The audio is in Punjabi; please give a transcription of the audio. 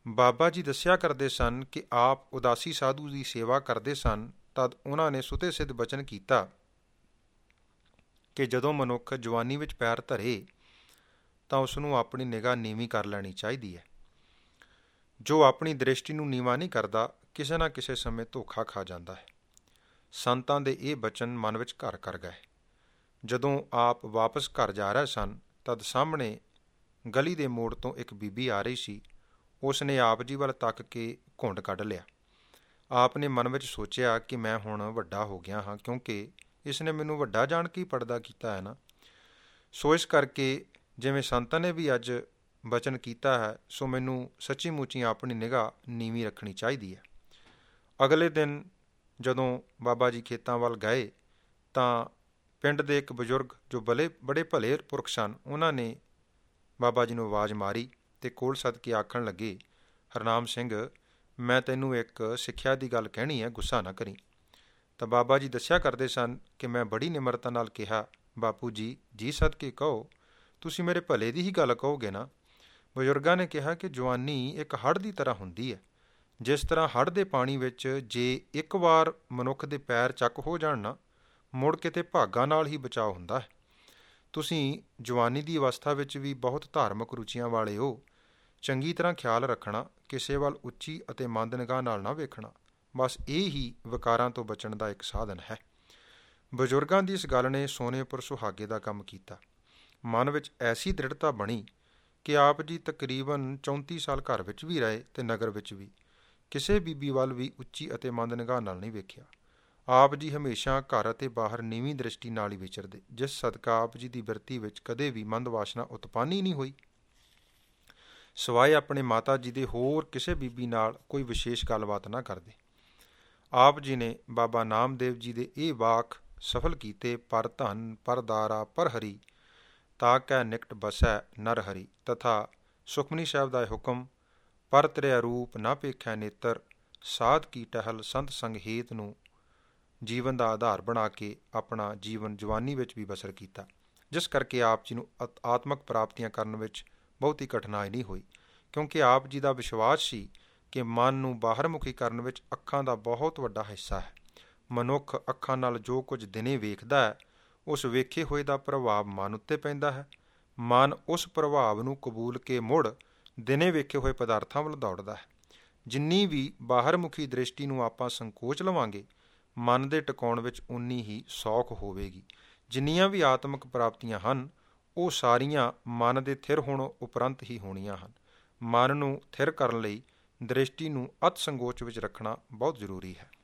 ਬਾਬਾ ਜੀ ਦੱਸਿਆ ਕਰਦੇ ਸਨ ਕਿ ਆਪ ਉਦਾਸੀ ਸਾਧੂ ਦੀ ਸੇਵਾ ਕਰਦੇ ਸਨ। ਤਦ ਉਹਨਾਂ ਨੇ ਸੁਤੇ ਸਿੱਧ ਬਚਨ ਕੀਤਾ ਕਿ ਜਦੋਂ ਮਨੁੱਖ ਜਵਾਨੀ ਵਿੱਚ ਪੈਰ ਧਰੇ ਤਾਂ ਉਸ ਨੂੰ ਆਪਣੀ ਨਿਗਾਹ ਨੀਵੀਂ ਕਰ ਲੈਣੀ ਚਾਹੀਦੀ ਹੈ। ਜੋ ਆਪਣੀ ਦ੍ਰਿਸ਼ਟੀ ਨੂੰ ਨੀਵਾਂ ਨਹੀਂ ਕਰਦਾ, ਕਿਸੇ ਨਾ ਕਿਸੇ ਸਮੇਂ ਧੋਖਾ ਖਾ ਜਾਂਦਾ ਹੈ। ਸੰਤਾਂ ਦੇ ਇਹ ਬਚਨ ਮਨ ਵਿੱਚ ਘਰ ਕਰ ਗਏ। ਜਦੋਂ ਆਪ ਵਾਪਸ ਘਰ ਜਾ ਰਹੇ ਸਨ, ਤਦ ਸਾਹਮਣੇ ਗਲੀ ਦੇ ਮੋੜ ਤੋਂ ਇੱਕ ਬੀਬੀ ਆ ਰਹੀ ਸੀ। ਉਸ ਨੇ ਆਪ ਜੀ ਵੱਲ ਤੱਕ ਕੇ ਘੁੰਡ ਕੱਢ ਲਿਆ। ਆਪ ਨੇ ਮਨ ਵਿੱਚ ਸੋਚਿਆ ਕਿ ਮੈਂ ਹੁਣ ਵੱਡਾ ਹੋ ਗਿਆ ਹਾਂ, ਕਿਉਂਕਿ ਇਸ ਨੇ ਮੈਨੂੰ ਵੱਡਾ ਜਾਣ ਕੇ ਪਰਦਾ ਕੀਤਾ ਹੈ ਨਾ। ਸੋ ਇਸ ਕਰਕੇ ਜਿਵੇਂ ਸੰਤਾਂ ਨੇ ਵੀ ਅੱਜ ਬਚਨ ਕੀਤਾ ਹੈ, ਸੋ ਮੈਨੂੰ ਸੱਚੀ ਮੁੱਚੀ ਆਪਣੀ ਨਿਗਾਹ ਨੀਵੀਂ ਰੱਖਣੀ ਚਾਹੀਦੀ ਹੈ। ਅਗਲੇ ਦਿਨ ਜਦੋਂ ਬਾਬਾ ਜੀ ਖੇਤਾਂ ਵੱਲ ਗਏ ਤਾਂ ਪਿੰਡ ਦੇ ਇੱਕ ਬਜ਼ੁਰਗ ਜੋ ਬੜੇ ਭਲੇ ਪੁਰਖ ਸਨ, ਉਹਨਾਂ ਨੇ ਬਾਬਾ ਜੀ ਨੂੰ ਆਵਾਜ਼ ਮਾਰੀ ਅਤੇ ਕੋਲ ਸੱਦ ਕੇ ਆਖਣ ਲੱਗੇ, ਹਰਨਾਮ ਸਿੰਘ, ਮੈਂ ਤੈਨੂੰ ਇੱਕ ਸਿੱਖਿਆ ਦੀ ਗੱਲ ਕਹਿਣੀ ਹੈ, ਗੁੱਸਾ ਨਾ ਕਰੀਂ। ਤਾਂ ਬਾਬਾ ਜੀ ਦੱਸਿਆ ਕਰਦੇ ਸਨ ਕਿ ਮੈਂ ਬੜੀ ਨਿਮਰਤਾ ਨਾਲ ਕਿਹਾ, ਬਾਪੂ ਜੀ, ਜੀ ਸਦਕੇ ਕਹੋ, ਤੁਸੀਂ ਮੇਰੇ ਭਲੇ ਦੀ ਹੀ ਗੱਲ ਕਹੋਗੇ ਨਾ। ਬਜ਼ੁਰਗਾਂ ਨੇ ਕਿਹਾ ਕਿ ਜਵਾਨੀ ਇੱਕ ਹੜ੍ਹ ਦੀ ਤਰ੍ਹਾਂ ਹੁੰਦੀ ਹੈ। ਜਿਸ ਤਰ੍ਹਾਂ ਹੜ੍ਹ ਦੇ ਪਾਣੀ ਵਿੱਚ ਜੇ ਇੱਕ ਵਾਰ ਮਨੁੱਖ ਦੇ ਪੈਰ ਚੱਕ ਹੋ ਜਾਣ ਨਾ, ਮੁੜ ਕਿਤੇ ਭਾਗਾਂ ਨਾਲ ਹੀ ਬਚਾਅ ਹੁੰਦਾ ਹੈ। ਤੁਸੀਂ ਜਵਾਨੀ ਦੀ ਅਵਸਥਾ ਵਿੱਚ ਵੀ ਬਹੁਤ ਧਾਰਮਿਕ ਰੁਚੀਆਂ ਵਾਲੇ ਹੋ। ਚੰਗੀ ਤਰ੍ਹਾਂ ਖਿਆਲ ਰੱਖਣਾ, ਕਿਸੇ ਵੱਲ ਉੱਚੀ ਅਤੇ ਮੰਦ ਨਿਗਾਹ ਨਾਲ ਨਾ ਵੇਖਣਾ। ਬਸ ਇਹ ਹੀ ਵਿਕਾਰਾਂ ਤੋਂ ਬਚਣ ਦਾ ਇੱਕ ਸਾਧਨ ਹੈ। ਬਜ਼ੁਰਗਾਂ ਦੀ ਇਸ ਗੱਲ ਨੇ ਸੋਨੇ ਉੱਪਰ ਸੁਹਾਗੇ ਦਾ ਕੰਮ ਕੀਤਾ। ਮਨ ਵਿੱਚ ਐਸੀ ਦ੍ਰਿੜਤਾ ਬਣੀ ਕਿ ਆਪ ਜੀ ਤਕਰੀਬਨ 34 ਸਾਲ ਘਰ ਵਿੱਚ ਵੀ ਰਹੇ ਅਤੇ ਨਗਰ ਵਿੱਚ ਵੀ। ਕਿਸੇ ਬੀਬੀ ਵੱਲ ਵੀ ਉੱਚੀ ਅਤੇ ਮੰਦ ਨਿਗਾਹ ਨਾਲ ਨਹੀਂ ਵੇਖਿਆ। ਆਪ ਜੀ ਹਮੇਸ਼ਾ ਘਰ ਅਤੇ ਬਾਹਰ ਨੀਵੀਂ ਦ੍ਰਿਸ਼ਟੀ ਨਾਲ ਹੀ ਵਿਚਰਦੇ, ਜਿਸ ਸਦਕਾ ਆਪ ਜੀ ਦੀ ਬਿਰਤੀ ਵਿੱਚ ਕਦੇ ਵੀ ਮੰਦ ਵਾਸ਼ਨਾ ਉਤਪੰਨ ਹੀ ਨਹੀਂ ਹੋਈ। ਸਿਵਾਏ ਆਪਣੇ ਮਾਤਾ ਜੀ ਦੇ ਹੋਰ ਕਿਸੇ ਬੀਬੀ ਨਾਲ ਕੋਈ ਵਿਸ਼ੇਸ਼ ਗੱਲਬਾਤ ਨਾ ਕਰਦੇ। ਆਪ ਜੀ ਨੇ ਬਾਬਾ ਨਾਮਦੇਵ ਜੀ ਦੇ ਇਹ ਵਾਕ ਸਫਲ ਕੀਤੇ, ਪਰ ਧਨ ਪਰ ਦਾਰਾ ਪਰ ਹਰੀ, ਤਾ ਕੈ ਨਿਕਟ ਬਸੈ ਨਰ ਹਰੀ, ਤਥਾ ਸੁਖਮਨੀ ਸਾਹਿਬ ਦਾ ਹੁਕਮ, ਪਰ ਤ੍ਰਿਆ ਰੂਪ ਨਾ ਭੇਖੈ ਨੇਤਰ, ਸਾਧ ਕੀ ਟਹਿਲ ਸੰਤ ਸੰਗ ਹੇਤ ਨੂੰ ਜੀਵਨ ਦਾ ਆਧਾਰ ਬਣਾ ਕੇ ਆਪਣਾ ਜੀਵਨ ਜਵਾਨੀ ਵਿੱਚ ਵੀ ਬਸਰ ਕੀਤਾ, ਜਿਸ ਕਰਕੇ ਆਪ ਜੀ ਨੂੰ ਆਤਮਕ ਪ੍ਰਾਪਤੀਆਂ ਕਰਨ ਵਿੱਚ ਬਹੁਤੀ ਕਠਿਨਾਈ ਨਹੀਂ ਹੋਈ, ਕਿਉਂਕਿ ਆਪ ਜੀ ਦਾ ਵਿਸ਼ਵਾਸ ਸੀ ਕਿ ਮਨ ਨੂੰ ਬਾਹਰਮੁਖੀ ਕਰਨ ਵਿੱਚ ਅੱਖਾਂ ਦਾ ਬਹੁਤ ਵੱਡਾ ਹਿੱਸਾ ਹੈ। ਮਨੁੱਖ ਅੱਖਾਂ ਨਾਲ ਜੋ ਕੁਝ ਦਿਨੇ ਵੇਖਦਾ ਹੈ, ਉਸ ਵੇਖੇ ਹੋਏ ਦਾ ਪ੍ਰਭਾਵ ਮਨ ਉੱਤੇ ਪੈਂਦਾ ਹੈ। ਮਨ ਉਸ ਪ੍ਰਭਾਵ ਨੂੰ ਕਬੂਲ ਕੇ ਮੁੜ ਦਿਨੇ ਵੇਖੇ ਹੋਏ ਪਦਾਰਥਾਂ ਵੱਲ ਦੌੜਦਾ ਹੈ। ਜਿੰਨੀ ਵੀ ਬਾਹਰਮੁਖੀ ਦ੍ਰਿਸ਼ਟੀ ਨੂੰ ਆਪਾਂ ਸੰਕੋਚ ਲਵਾਂਗੇ, ਮਨ ਦੇ ਟਿਕਾਉਣ ਵਿੱਚ ਉਨੀ ਹੀ ਸੌਖ ਹੋਵੇਗੀ। ਜਿੰਨੀਆਂ ਵੀ ਆਤਮਿਕ ਪ੍ਰਾਪਤੀਆਂ ਹਨ, ਉਹ ਸਾਰੀਆਂ ਮਨ ਦੇ ਥਿਰ ਹੋਣ ਉਪਰੰਤ ਹੀ ਹੋਣੀਆਂ ਹਨ। ਮਨ ਨੂੰ ਥਿਰ ਕਰਨ ਲਈ ਦ੍ਰਿਸ਼ਟੀ ਨੂੰ ਅਤ ਸੰਕੋਚ ਵਿੱਚ ਰੱਖਣਾ ਬਹੁਤ ਜ਼ਰੂਰੀ ਹੈ।